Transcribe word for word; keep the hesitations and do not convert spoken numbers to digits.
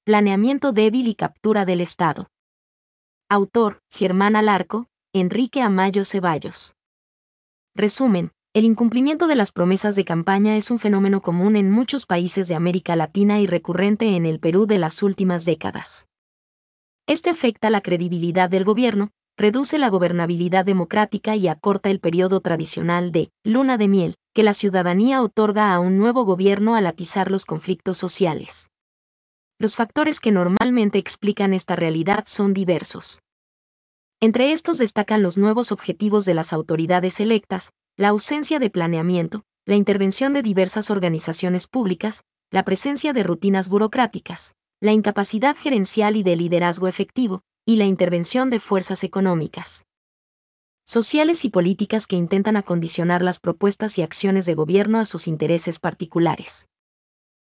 planeamiento débil y captura del Estado. Autor, Germán Alarco, Enrique Amayo Ceballos. Resumen, el incumplimiento de las promesas de campaña es un fenómeno común en muchos países de América Latina y recurrente en el Perú de las últimas décadas. Este afecta la credibilidad del gobierno, reduce la gobernabilidad democrática y acorta el periodo tradicional de luna de miel que la ciudadanía otorga a un nuevo gobierno al atizar los conflictos sociales. Los factores que normalmente explican esta realidad son diversos. Entre estos destacan los nuevos objetivos de las autoridades electas, la ausencia de planeamiento, la intervención de diversas organizaciones públicas, la presencia de rutinas burocráticas, la incapacidad gerencial y de liderazgo efectivo, y la intervención de fuerzas económicas, sociales y políticas que intentan acondicionar las propuestas y acciones de gobierno a sus intereses particulares.